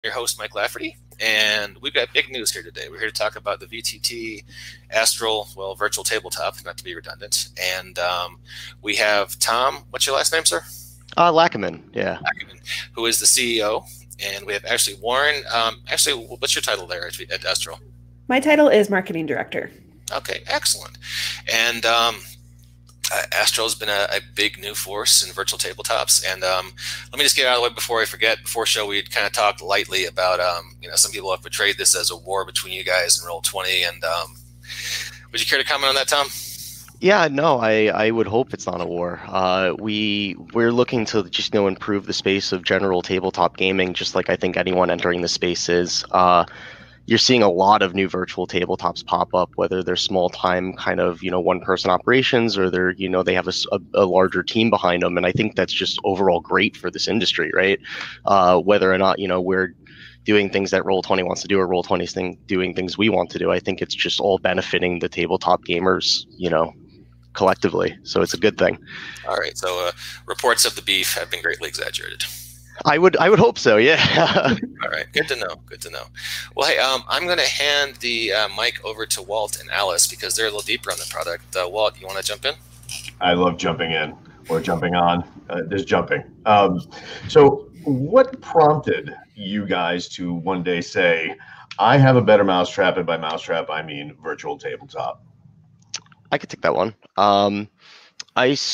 your host, Mike Lafferty, and we've got big news here today. We're here to talk about the VTT Astral, virtual tabletop, not to be redundant. And we have Tom, what's your last name, sir? Lackaman, yeah. Lackaman, who is the CEO. And we have Ashley Warren. Ashley, what's your title there at Astral? My title is Marketing Director. Okay, excellent. And Astral's been a big new force in virtual tabletops, and let me just get out of the way before I forget. Before show, we had kind of talked lightly about some people have portrayed this as a war between you guys and Roll20, and would you care to comment on that, Tom? Yeah, no, I would hope it's not a war. We're looking to just improve the space of general tabletop gaming, just like I think anyone entering the space is. You're seeing a lot of new virtual tabletops pop up, whether they're small time kind of, one person operations, or they're, they have a larger team behind them. And I think that's just overall great for this industry, right? Whether or not, we're doing things that Roll20 wants to do or Roll20's doing things we want to do. I think it's just all benefiting the tabletop gamers, collectively. So it's a good thing. All right. So reports of the beef have been greatly exaggerated. I would hope so, yeah. All right, good to know. Well, hey, I'm going to hand the mic over to Walt and Alice because they're a little deeper on the product. Walt, you want to jump in? I love jumping in or jumping on. There's jumping. So what prompted you guys to one day say, I have a better mousetrap, and by mousetrap, I mean virtual tabletop? I could take that one. This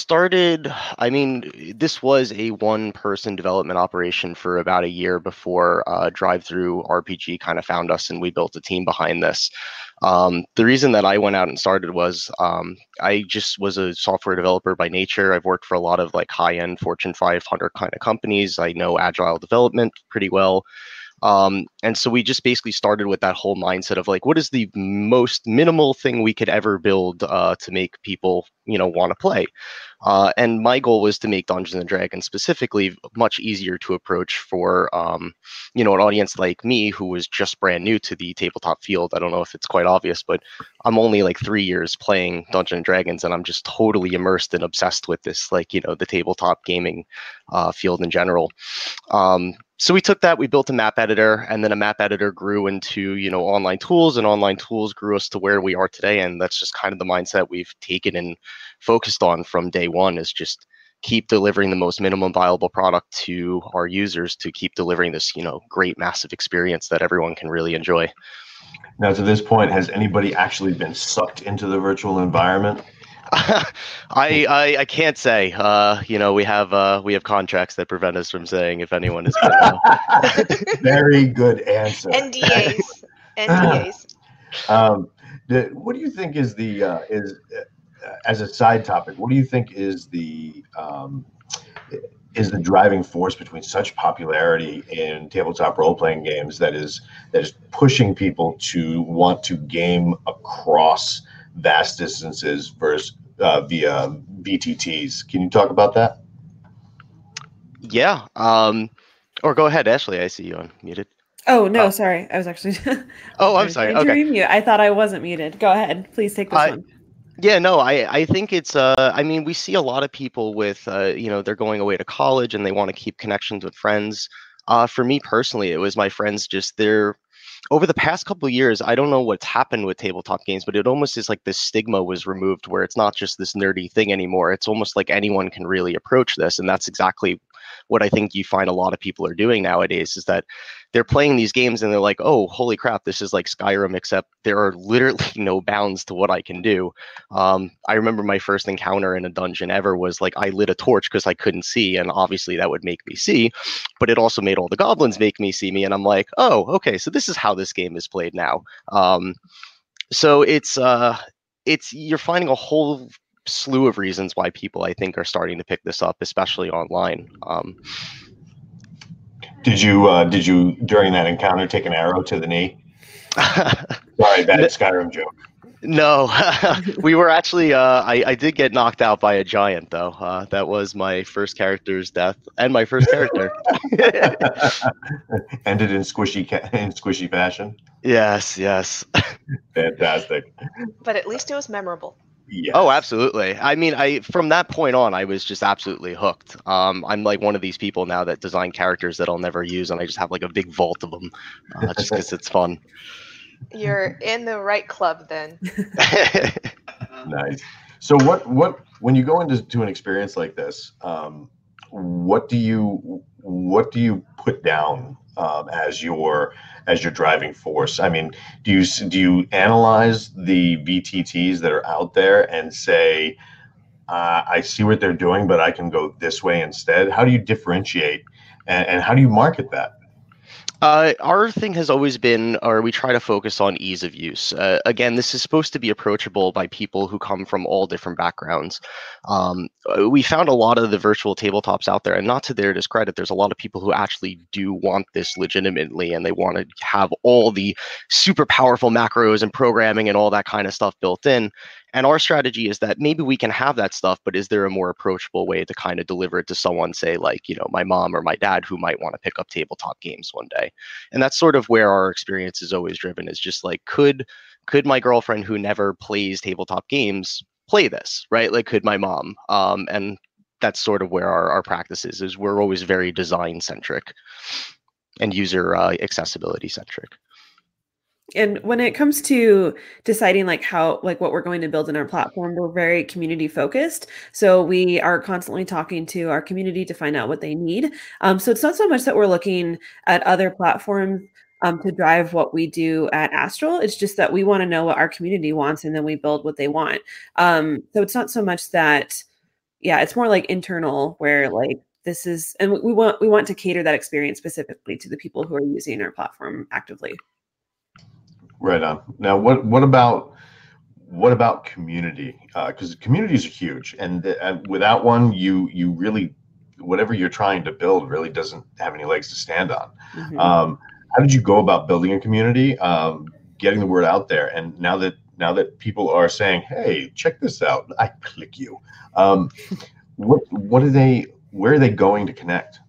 was a one-person development operation for about a year before Drive-Thru RPG kind of found us, and we built a team behind this. The reason that I went out and started was I just was a software developer by nature. I've worked for a lot of like high-end Fortune 500 kind of companies. I know agile development pretty well. And so we just basically started with that whole mindset of like, what is the most minimal thing we could ever build to make people, want to play? And my goal was to make Dungeons and Dragons specifically much easier to approach for, an audience like me who was just brand new to the tabletop field. I don't know if it's quite obvious, but I'm only like 3 years playing Dungeons and Dragons, and I'm just totally immersed and obsessed with this, the tabletop gaming field in general. So we took that, we built a map editor, and then a map editor grew into, online tools, and online tools grew us to where we are today. And that's just kind of the mindset we've taken and focused on from day one, is just keep delivering the most minimum viable product to our users to keep delivering this, great, massive experience that everyone can really enjoy. Now, to this point, has anybody actually been sucked into the virtual environment? I can't say. We have contracts that prevent us from saying if anyone is. Very good answer. NDAs. What do you think is as a side topic? What do you think is the driving force between such popularity in tabletop role-playing games that is pushing people to want to game across vast distances versus via VTTs? Can you talk about that? Yeah. Or go ahead, Ashley. I see you unmuted. Oh, no, sorry. I was actually... I'm sorry. Okay. I thought I wasn't muted. Go ahead. Please take this one. Yeah, no, I think it's, we see a lot of people with, they're going away to college and they want to keep connections with friends. For me personally, it was my friends over the past couple of years, I don't know what's happened with tabletop games, but it almost is like this stigma was removed where it's not just this nerdy thing anymore. It's almost like anyone can really approach this. And that's exactly what I think you find a lot of people are doing nowadays, is that they're playing these games and they're like, oh, holy crap, this is like Skyrim, except there are literally no bounds to what I can do. I remember my first encounter in a dungeon ever was like, I lit a torch because I couldn't see, and obviously that would make me see, but it also made all the goblins make me see me, and I'm like, oh, okay, so this is how this game is played now. So it's you're finding a whole slew of reasons why people, I think, are starting to pick this up, especially online. Did you during that encounter take an arrow to the knee? Sorry, bad Skyrim joke. No, we were actually, I did get knocked out by a giant, though. That was my first character's death and my first character. Ended in squishy fashion? Yes. Fantastic. But at least it was memorable. Yes. Oh, absolutely. I mean, from that point on, I was just absolutely hooked. I'm like one of these people now that design characters that I'll never use, and I just have like a big vault of them, just because it's fun. You're in the right club then. Nice. So when you go into an experience like this, what do you put down as your driving force? I mean, do you analyze the VTTs that are out there and say, I see what they're doing, but I can go this way instead? How do you differentiate, and how do you market that? Our thing has always been, or we try to focus on ease of use. Again, this is supposed to be approachable by people who come from all different backgrounds. We found a lot of the virtual tabletops out there, and not to their discredit, there's a lot of people who actually do want this legitimately, and they want to have all the super powerful macros and programming and all that kind of stuff built in. And our strategy is that maybe we can have that stuff, but is there a more approachable way to kind of deliver it to someone, say, like, my mom or my dad who might want to pick up tabletop games one day? And that's sort of where our experience is always driven, is just like, could my girlfriend who never plays tabletop games play this, right? Like, could my mom? And that's sort of where our practice is we're always very design centric and user accessibility centric. And when it comes to deciding like what we're going to build in our platform, we're very community focused. So we are constantly talking to our community to find out what they need. So it's not so much that we're looking at other platforms to drive what we do at Astral. It's just that we want to know what our community wants, and then we build what they want. So it's not so much that, it's more like internal, where like this is, and we want to cater that experience specifically to the people who are using our platform actively. Right on. Now, what about community? Because communities are huge, and without one, you really, whatever you're trying to build really doesn't have any legs to stand on. Mm-hmm. How did you go about building a community, getting the word out there? And now that people are saying, "Hey, check this out," I click you. Where are they going to connect?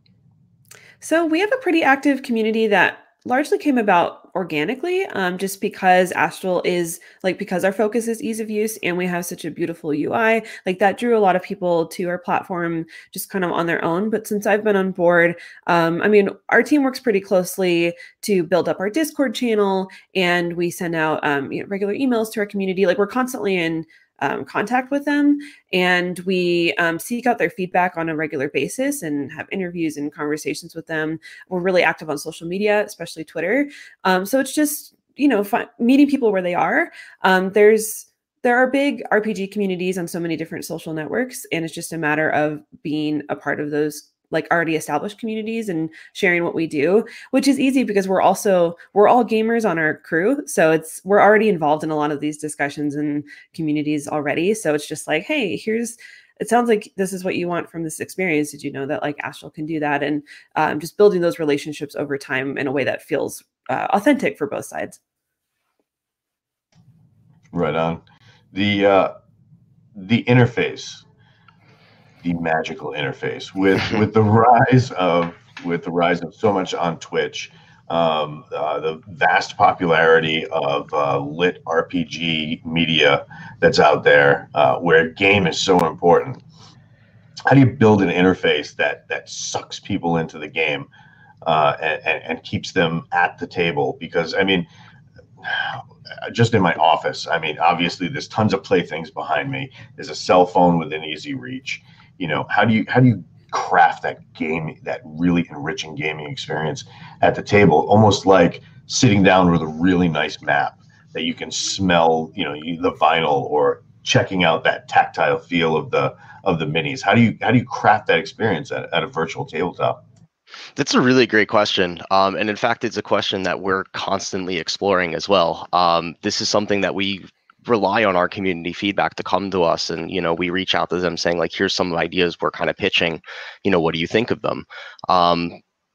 So we have a pretty active community that largely came about organically, just because Astral is because our focus is ease of use and we have such a beautiful UI, like that drew a lot of people to our platform just kind of on their own. But since I've been on board, I mean, our team works pretty closely to build up our Discord channel, and we send out regular emails to our community. Like, we're constantly in contact with them, and we seek out their feedback on a regular basis and have interviews and conversations with them. We're really active on social media, especially Twitter. So it's just, meeting people where they are. There are big RPG communities on so many different social networks, and it's just a matter of being a part of those already established communities and sharing what we do, which is easy because we're all gamers on our crew. So we're already involved in a lot of these discussions and communities already. So it's just like, hey, it sounds like this is what you want from this experience. Did you know that Astral can do that? And just building those relationships over time in a way that feels authentic for both sides. Right on. The interface, the magical interface with the rise of so much on Twitch, the vast popularity of lit RPG media that's out there, where game is so important. How do you build an interface that sucks people into the game and keeps them at the table? Because I mean, just in my office, I mean, obviously there's tons of playthings behind me. There's a cell phone within easy reach. How do you craft that really enriching gaming experience at the table, almost like sitting down with a really nice map that you can smell, the vinyl, or checking out that tactile feel of the minis? How do you craft that experience at a virtual tabletop? That's a really great question. And in fact, it's a question that we're constantly exploring as well. This is something that we rely on our community feedback to come to us, and we reach out to them saying, here's some ideas we're kind of pitching, what do you think of them?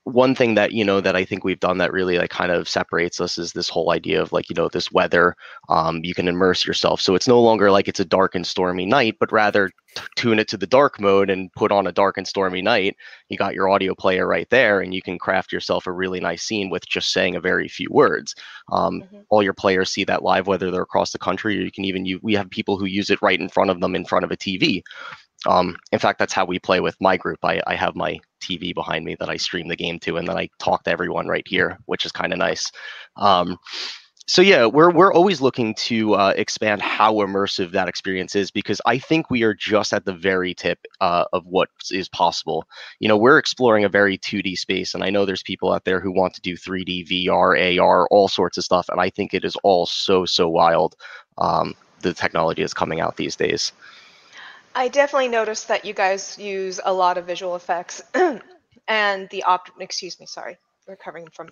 one thing that, that I think we've done that really like kind of separates us is this whole idea of like, this weather. You can immerse yourself. So it's no longer like it's a dark and stormy night, but rather tune it to the dark mode and put on a dark and stormy night. You got your audio player right there, and you can craft yourself a really nice scene with just saying a very few words. All your players see that live, whether they're across the country, or you can even we have people who use it right in front of them in front of a TV. In fact, that's how we play with my group. I have my TV behind me that I stream the game to, and then I talk to everyone right here, which is kind of nice. So yeah, we're always looking to expand how immersive that experience is, because I think we are just at the very tip of what is possible. We're exploring a very 2D space, and I know there's people out there who want to do 3D, VR, AR, all sorts of stuff, and I think it is all so wild. The technology is coming out these days. I definitely noticed that you guys use a lot of visual effects and the recovering from.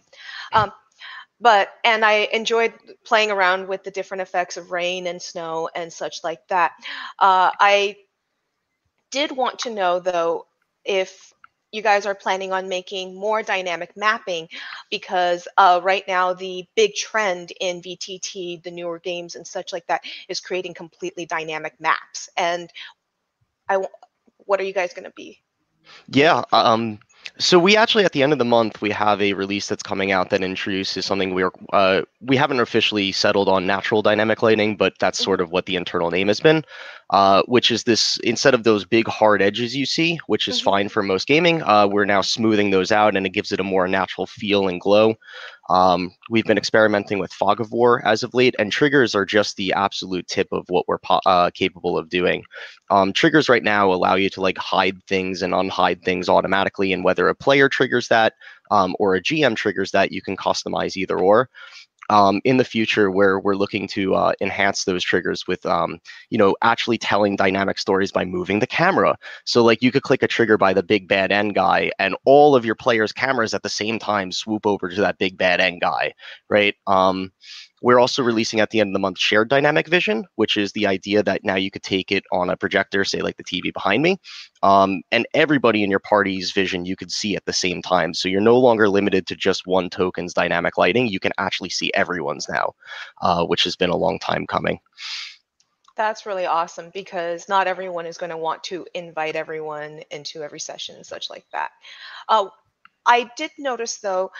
And I enjoyed playing around with the different effects of rain and snow and such like that. I did want to know, though, if you guys are planning on making more dynamic mapping, because right now the big trend in VTT, the newer games and such like that, is creating completely dynamic maps. And what are you guys going to be? Yeah. So we actually, at the end of the month, we have a release that's coming out that introduces something we haven't officially settled on natural dynamic lighting, but that's sort of what the internal name has been, which is this, instead of those big hard edges you see, which is fine for most gaming, we're now smoothing those out, and it gives it a more natural feel and glow. We've been experimenting with fog of war as of late, and triggers are just the absolute tip of what we're capable of doing. Triggers right now allow you to like hide things and unhide things automatically, and whether a player triggers that or a GM triggers that, you can customize either or. In the future, where we're looking to enhance those triggers with, actually telling dynamic stories by moving the camera. So like you could click a trigger by the big bad end guy, and all of your players' cameras at the same time swoop over to that big bad end guy, right? We're also releasing at the end of the month shared dynamic vision, which is the idea that now you could take it on a projector, say like the TV behind me, and everybody in your party's vision you could see at the same time. So you're no longer limited to just one token's dynamic lighting. You can actually see everyone's now, which has been a long time coming. That's really awesome, because not everyone is going to want to invite everyone into every session and such like that. I did notice, though,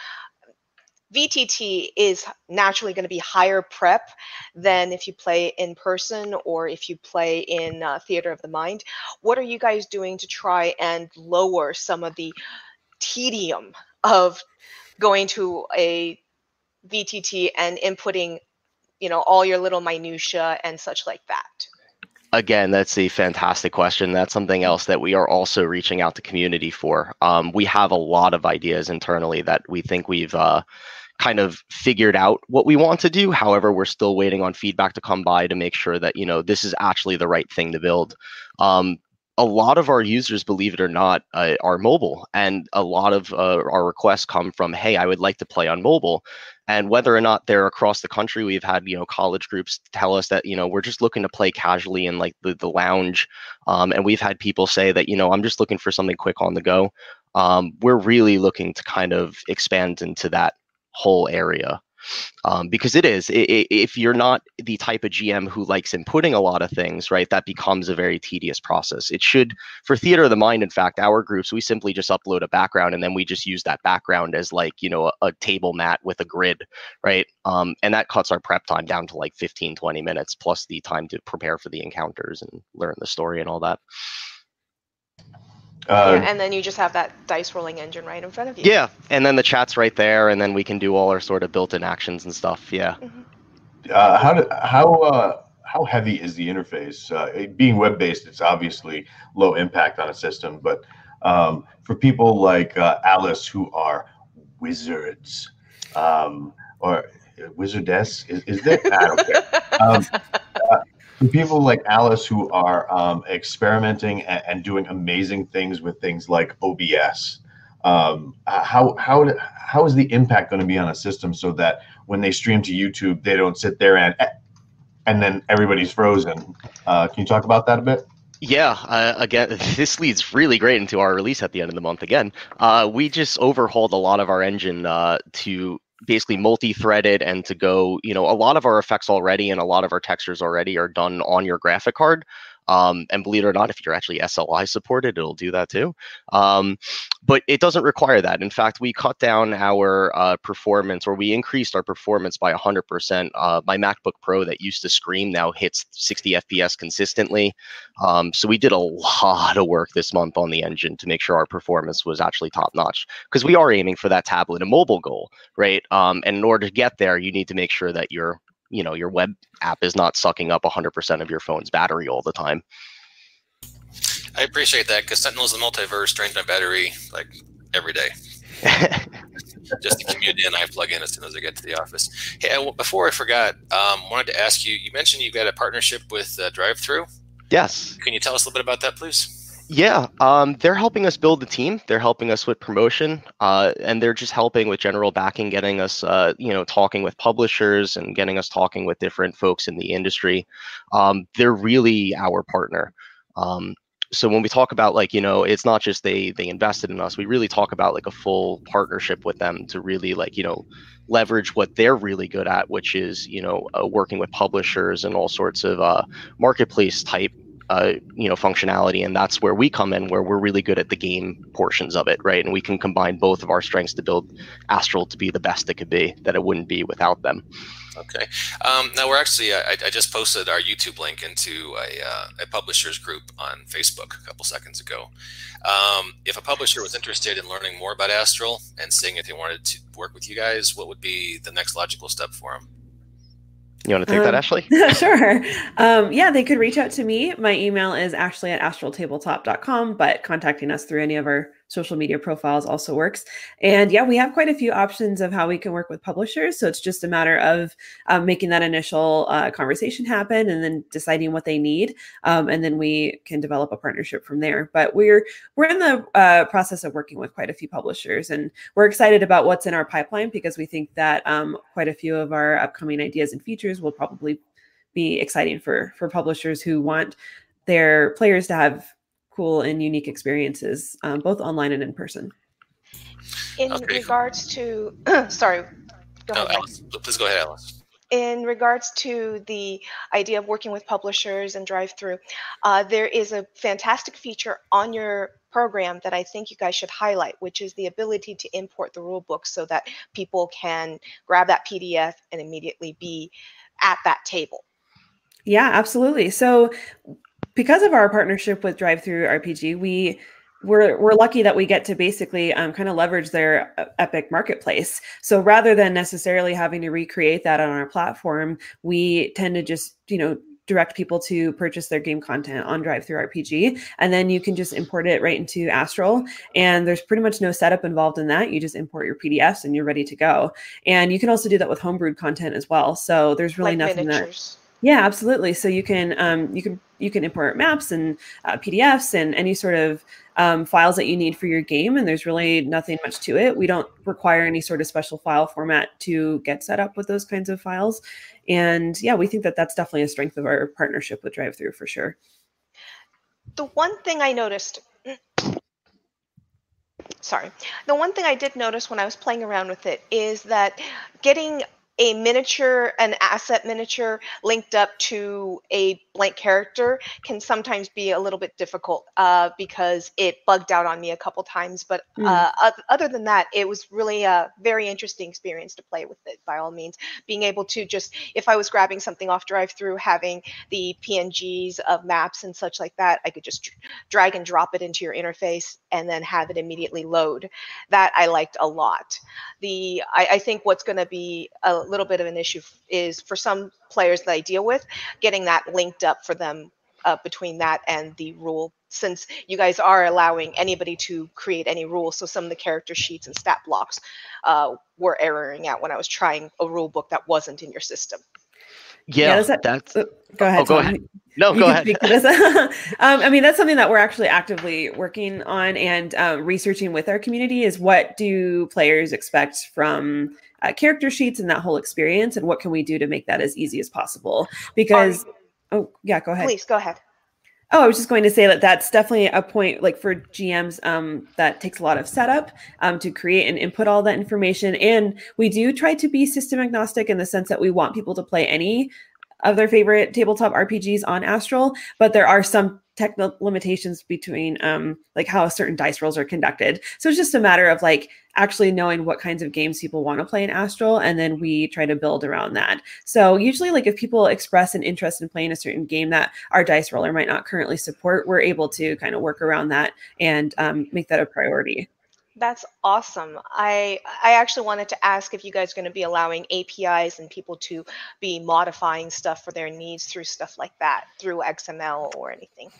VTT is naturally going to be higher prep than if you play in person or if you play in Theater of the Mind. What are you guys doing to try and lower some of the tedium of going to a VTT and inputting, all your little minutia and such like that? Again, that's a fantastic question. That's something else that we are also reaching out to community for. We have a lot of ideas internally that we think we've kind of figured out what we want to do. However, we're still waiting on feedback to come by to make sure that, this is actually the right thing to build. A lot of our users, believe it or not, are mobile, and a lot of our requests come from, hey, I would like to play on mobile. And whether or not they're across the country, we've had, college groups tell us that, we're just looking to play casually in like the lounge. And we've had people say that, I'm just looking for something quick on the go. We're really looking to kind of expand into that whole area. Because if you're not the type of GM who likes inputting a lot of things, right, that becomes a very tedious process. It should, for Theater of the Mind, in fact, our groups, we simply just upload a background, and then we just use that background as like, a table mat with a grid, right? And that cuts our prep time down to like 15-20 minutes, plus the time to prepare for the encounters and learn the story and all that. And then you just have that dice rolling engine right in front of you. Yeah, and then the chat's right there, and then we can do all our sort of built-in actions and stuff. Yeah. How heavy is the interface? Being web-based, it's obviously low impact on a system, but for people like Alice who are wizards or wizardess, is there? I don't care. For people like Alice who are experimenting and doing amazing things with things like OBS, how is the impact going to be on a system so that when they stream to YouTube, they don't sit there and then everybody's frozen? Can you talk about that a bit? Yeah, again, this leads really great into our release at the end of the month again. We just overhauled a lot of our engine to basically multi-threaded and to go, a lot of our effects already and a lot of our textures already are done on your graphic card. And believe it or not, if you're actually SLI supported, it'll do that too. But it doesn't require that. In fact, we cut down our performance, or we increased our performance by 100%. My MacBook Pro that used to scream now hits 60 FPS consistently. So we did a lot of work this month on the engine to make sure our performance was actually top notch, because we are aiming for that tablet and mobile goal, right? And in order to get there, you need to make sure that your web app is not sucking up 100% of your phone's battery all the time. I appreciate that, because Sentinels of the Multiverse drains my battery like every day. Just to commute in, I plug in as soon as I get to the office. Hey, before I forgot, wanted to ask you, you mentioned you've got a partnership with DriveThru. Yes. Can you tell us a little bit about that, please? Yeah, they're helping us build the team. They're helping us with promotion, and they're just helping with general backing, getting us, talking with publishers and getting us talking with different folks in the industry. They're really our partner. So when we talk about it's not just they invested in us. We really talk about like a full partnership with them to really leverage what they're really good at, which is working with publishers and all sorts of marketplace type functionality. And that's where we come in, where we're really good at the game portions of it, right? And we can combine both of our strengths to build Astral to be the best it could be, that it wouldn't be without them. Okay. Now we're actually, I just posted our YouTube link into a publishers group on Facebook a couple seconds ago. If a publisher was interested in learning more about Astral and seeing if they wanted to work with you guys, what would be the next logical step for them? You want to take that, Ashley? Sure. Yeah, they could reach out to me. My email is ashley@astraltabletop.com, but contacting us through any of our social media profiles also works. And yeah, we have quite a few options of how we can work with publishers. So it's just a matter of making that initial conversation happen and then deciding what they need. And then we can develop a partnership from there. But we're in the process of working with quite a few publishers, and we're excited about what's in our pipeline, because we think that quite a few of our upcoming ideas and features will probably be exciting for publishers who want their players to have cool and unique experiences, both online and in person. In regards to, sorry, go ahead. Alice, please go ahead, Alice. In regards to the idea of working with publishers and DriveThru, there is a fantastic feature on your program that I think you guys should highlight, which is the ability to import the rule book so that people can grab that PDF and immediately be at that table. Yeah, absolutely. So because of our partnership with DriveThru RPG, we're lucky that we get to basically kind of leverage their Epic Marketplace. So rather than necessarily having to recreate that on our platform, we tend to just, direct people to purchase their game content on DriveThru RPG, and then you can just import it right into Astral. And there's pretty much no setup involved in that. You just import your PDFs and you're ready to go. And you can also do that with homebrewed content as well. So there's really nothing miniatures. Yeah, absolutely. So you can import maps and PDFs and any sort of files that you need for your game, and there's really nothing much to it. We don't require any sort of special file format to get set up with those kinds of files. And yeah, we think that that's definitely a strength of our partnership with DriveThru for sure. The one thing I noticed, the one thing I did notice when I was playing around with it is that getting an asset miniature linked up to a blank character can sometimes be a little bit difficult because it bugged out on me a couple times. But other than that, it was really a very interesting experience to play with it, by all means. Being able to just, if I was grabbing something off DriveThru, having the PNGs of maps and such like that, I could just drag and drop it into your interface and then have it immediately load. That I liked a lot. I think what's going to be a little bit of an issue is for some players that I deal with, getting that linked up for them between that and the rule, since you guys are allowing anybody to create any rule. So some of the character sheets and stat blocks were erroring out when I was trying a rule book that wasn't in your system. Yeah, that's. Go ahead. Go ahead. No, go ahead. I mean, that's something that we're actually actively working on and researching with our community is what do players expect from character sheets and that whole experience, and what can we do to make that as easy as possible? Because, go ahead. Please, go ahead. Oh, I was just going to say that that's definitely a point, like for GMs, that takes a lot of setup to create and input all that information. And we do try to be system agnostic in the sense that we want people to play any of their favorite tabletop RPGs on Astral, but there are some technical limitations between like how certain dice rolls are conducted. So it's just a matter of like actually knowing what kinds of games people want to play in Astral, and then we try to build around that. So usually, like if people express an interest in playing a certain game that our dice roller might not currently support, we're able to kind of work around that and make that a priority. That's awesome. I actually wanted to ask if you guys are going to be allowing APIs and people to be modifying stuff for their needs through stuff like that, through XML or anything.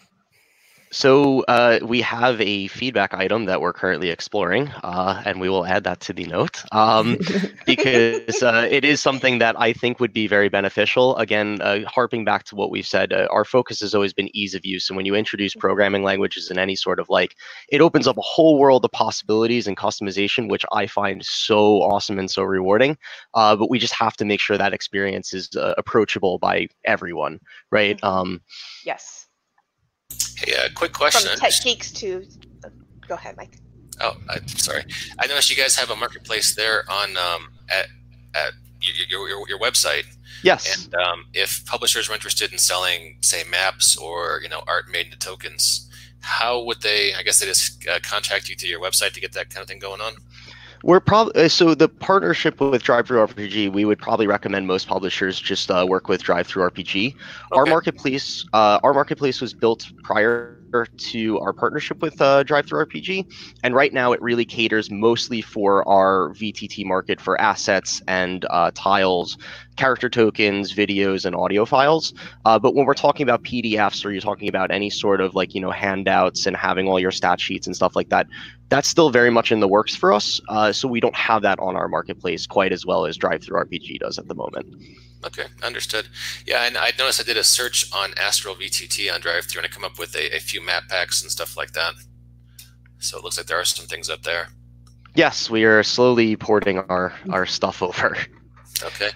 So we have a feedback item that we're currently exploring, and we will add that to the note because it is something that I think would be very beneficial. Again, harping back to what we've said, our focus has always been ease of use. And when you introduce programming languages in any sort of like, it opens up a whole world of possibilities and customization, which I find so awesome and so rewarding. But we just have to make sure that experience is approachable by everyone, right? Yes. Hey, quick question. From tech geeks to, go ahead, Mike. Oh, I'm sorry. I noticed you guys have a marketplace there on at your website. Yes. And if publishers are interested in selling, say, maps or art made into tokens, how would they? I guess they just contact you through your website to get that kind of thing going on. We're probably so the partnership with DriveThruRPG. We would probably recommend most publishers just work with DriveThruRPG. Okay. Our marketplace was built prior to our partnership with DriveThruRPG, and right now it really caters mostly for our VTT market for assets and tiles, character tokens, videos, and audio files. But when we're talking about PDFs, or you're talking about any sort of like handouts and having all your stat sheets and stuff like that, that's still very much in the works for us. So we don't have that on our marketplace quite as well as DriveThruRPG does at the moment. Okay, understood. Yeah, and I noticed I did a search on Astral VTT on DriveThru, and I come up with a few map packs and stuff like that. So it looks like there are some things up there. Yes, we are slowly porting our stuff over. Okay.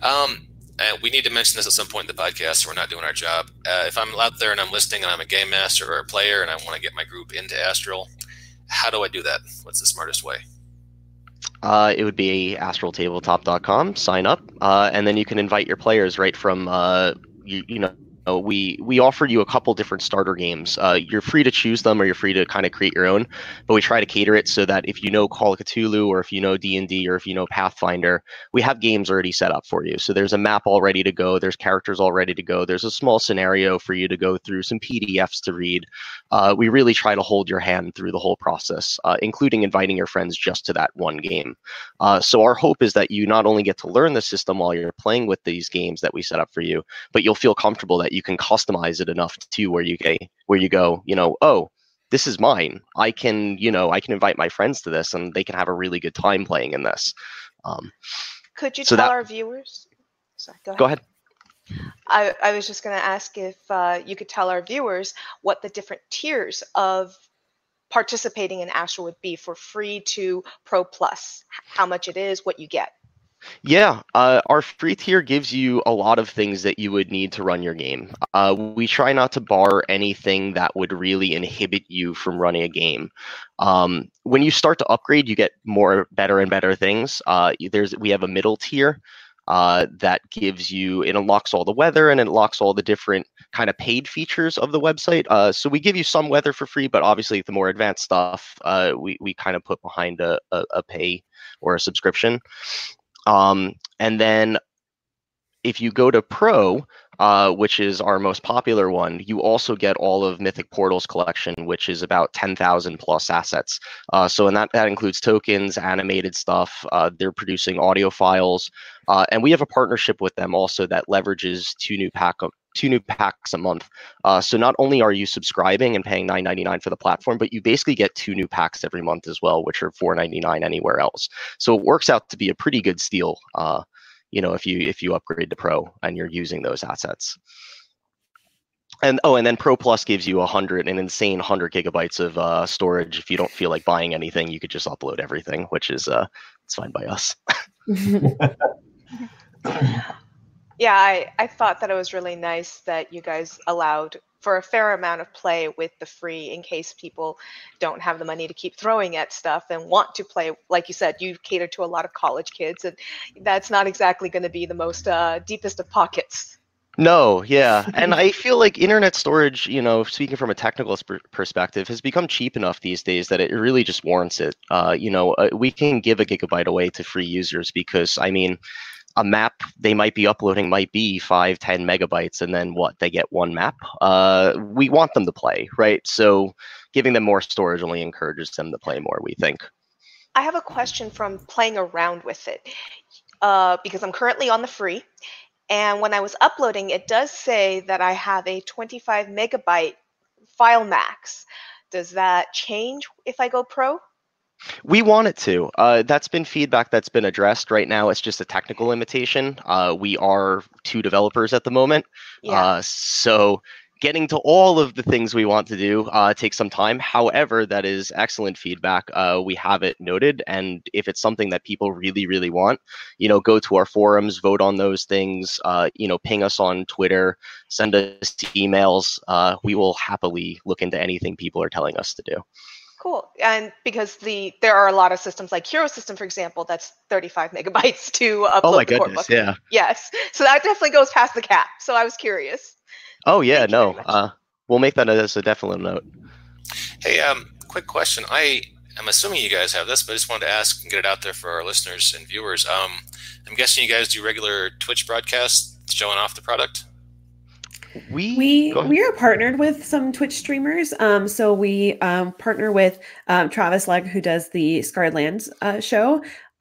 We need to mention this at some point in the podcast, so we're not doing our job. If I'm out there and I'm listening and I'm a game master or a player and I want to get my group into Astral, how do I do that? What's the smartest way? It would be astraltabletop.com, sign up, and then you can invite your players right from, we offer you a couple different starter games. You're free to choose them, or you're free to kind of create your own, but we try to cater it so that if you know Call of Cthulhu, or if you know D&D, or if you know Pathfinder, we have games already set up for you. So there's a map all ready to go, there's characters all ready to go, there's a small scenario for you to go through, some PDFs to read. We really try to hold your hand through the whole process, including inviting your friends just to that one game. So our hope is that you not only get to learn the system while you're playing with these games that we set up for you, but you'll feel comfortable that you can customize it enough to where you go, oh, this is mine. I can invite my friends to this and they can have a really good time playing in this. Could you tell our viewers? Sorry, go ahead. I was just going to ask if you could tell our viewers what the different tiers of participating in Astral would be, for free to Pro Plus, how much it is, what you get. Yeah, our free tier gives you a lot of things that you would need to run your game. We try not to bar anything that would really inhibit you from running a game. When you start to upgrade, you get better and better things. We have a middle tier that gives you, it unlocks all the weather and it unlocks all the different kind of paid features of the website. So we give you some weather for free, but obviously the more advanced stuff, we kind of put behind a pay or a subscription. And then if you go to Pro, which is our most popular one, you also get all of Mythic Portal's collection, which is about 10,000 plus assets. And that includes tokens, animated stuff. They're producing audio files. And we have a partnership with them also that leverages two new packs a month. So not only are you subscribing and paying $9.99 for the platform, but you basically get 2 new packs every month as well, which are $4.99 anywhere else. So it works out to be a pretty good steal, if you upgrade to Pro and you're using those assets. And then Pro Plus gives you an insane 100 gigabytes of storage. If you don't feel like buying anything, you could just upload everything, which is it's fine by us. Yeah, I thought that it was really nice that you guys allowed for a fair amount of play with the free in case people don't have the money to keep throwing at stuff and want to play. Like you said, you cater to a lot of college kids, and that's not exactly going to be the most deepest of pockets. No, yeah. And I feel like internet storage, speaking from a technical perspective, has become cheap enough these days that it really just warrants it. We can give a gigabyte away to free users because, I mean, a map they might be uploading might be 5-10 megabytes, and then what, they get one map. We want them to play, right? So giving them more storage only encourages them to play more, we think. I have a question from playing around with it because I'm currently on the free, and when I was uploading, it does say that I have a 25 megabyte file max. Does that change if I go pro? We want it to. That's been feedback that's been addressed. Right now, it's just a technical limitation. We are 2 developers at the moment. Yeah. So getting to all of the things we want to do takes some time. However, that is excellent feedback. We have it noted. And if it's something that people really, really want, go to our forums, vote on those things, ping us on Twitter, send us emails. We will happily look into anything people are telling us to do. Cool. And because there are a lot of systems like Hero System, for example, that's 35 megabytes to upload. Oh my the goodness, book. yeah. Yes. So that definitely goes past the cap. So I was curious. Oh yeah, no. We'll make that as a definite note. Hey, quick question. I'm assuming you guys have this, but I just wanted to ask and get it out there for our listeners and viewers. I'm guessing you guys do regular Twitch broadcasts showing off the product? We are partnered with some Twitch streamers. So we partner with Travis Legg, who does the Scarred Lands show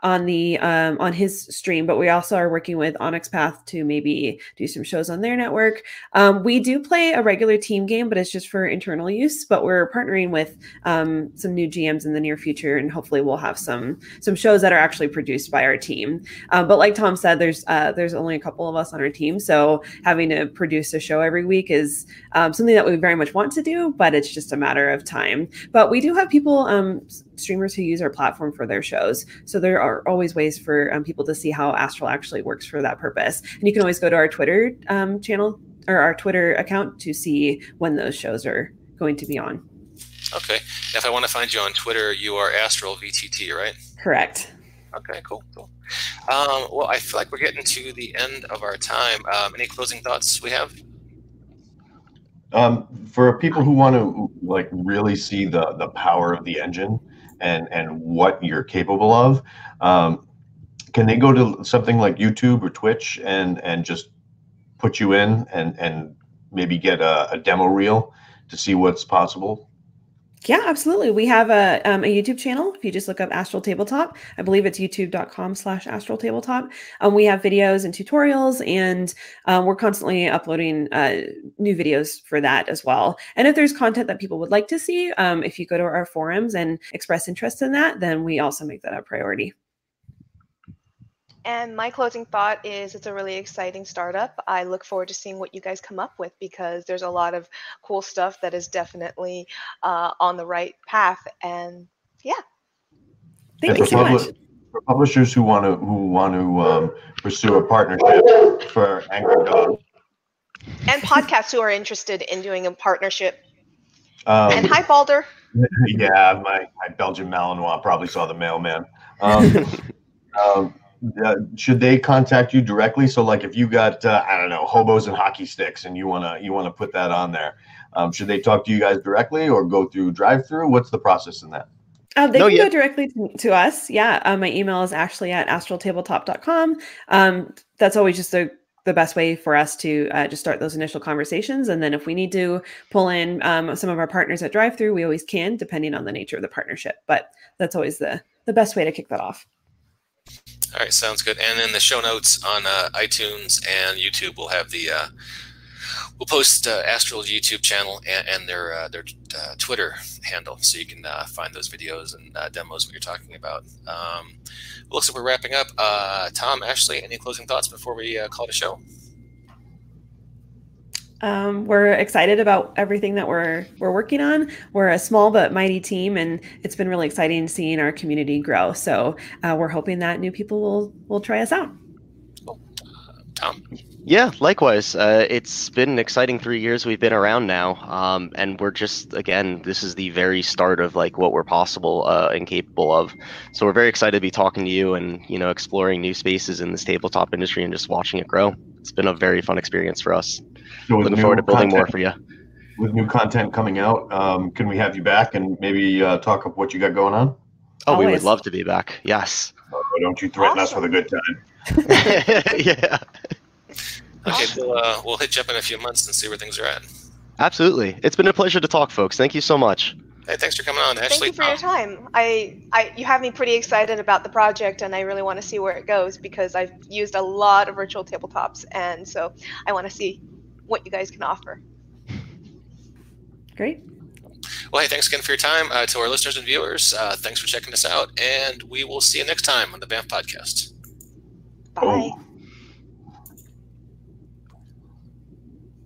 on his stream, but we also are working with Onyx Path to maybe do some shows on their network. We do play a regular team game, but it's just for internal use. But we're partnering with some new GMs in the near future, and hopefully we'll have some shows that are actually produced by our team. But like Tom said, there's only a couple of us on our team, so having to produce a show every week is something that we very much want to do, but it's just a matter of time. But we do have people, streamers who use our platform for their shows, so there are always ways for people to see how Astral actually works for that purpose. And you can always go to our Twitter channel or our Twitter account to see when those shows are going to be on. Okay. Now, if I want to find you on Twitter, you are Astral VTT, right? Correct. Okay, cool. Well, I feel like we're getting to the end of our time. Any closing thoughts we have? For people who want to really see the power of the engine and what you're capable of, can they go to something like YouTube or Twitch and just put you in and maybe get a demo reel to see what's possible? Yeah, absolutely. We have a YouTube channel. If you just look up Astral Tabletop, I believe it's youtube.com/Astral Tabletop. We have videos and tutorials, and we're constantly uploading new videos for that as well. And if there's content that people would like to see, if you go to our forums and express interest in that, then we also make that a priority. And my closing thought is it's a really exciting startup. I look forward to seeing what you guys come up with because there's a lot of cool stuff that is definitely on the right path. And yeah. Thank you so much. For publishers who want to pursue a partnership for Angry Dog. And podcasts who are interested in doing a partnership. And hi, Balder. Yeah, my Belgian Malinois probably saw the mailman. Should they contact you directly? So like if you got I don't know, hobos and hockey sticks and you wanna put that on there, should they talk to you guys directly or go through drive-through? What's the process in that? They can go directly to us. Yeah. My email is ashley@astraltabletop.com. That's always just the best way for us to just start those initial conversations. And then if we need to pull in some of our partners at drive-through, we always can, depending on the nature of the partnership. But that's always the best way to kick that off. All right, sounds good. And in the show notes on iTunes and YouTube, we'll have we'll post Astral's YouTube channel and their Twitter handle, so you can find those videos and demos what you're talking about. Looks like we're wrapping up. Tom, Ashley, any closing thoughts before we call it a show? We're excited about everything that we're working on. We're a small but mighty team, and it's been really exciting seeing our community grow. So we're hoping that new people will try us out. Cool. Tom? Yeah, likewise. It's been an exciting 3 years we've been around now, and we're just, again, this is the very start of like what we're possible and capable of. So we're very excited to be talking to you and exploring new spaces in this tabletop industry and just watching it grow. It's been a very fun experience for us. So Looking forward to building more for you. With new content coming out, can we have you back and maybe talk of what you got going on? Oh, we would Always. love to be back. Yes. Don't you threaten us Awesome. with a good time. Yeah. Okay, we'll hit you up in a few months and see where things are at. Absolutely. It's been a pleasure to talk, folks. Thank you so much. Hey, thanks for coming on, Ashley. Thank you for your time. You have me pretty excited about the project, and I really want to see where it goes because I've used a lot of virtual tabletops, and so I want to see what you guys can offer. Great. Well, hey, thanks again for your time. To our listeners and viewers, thanks for checking us out, and we will see you next time on the BAMF Podcast. Bye. Oh.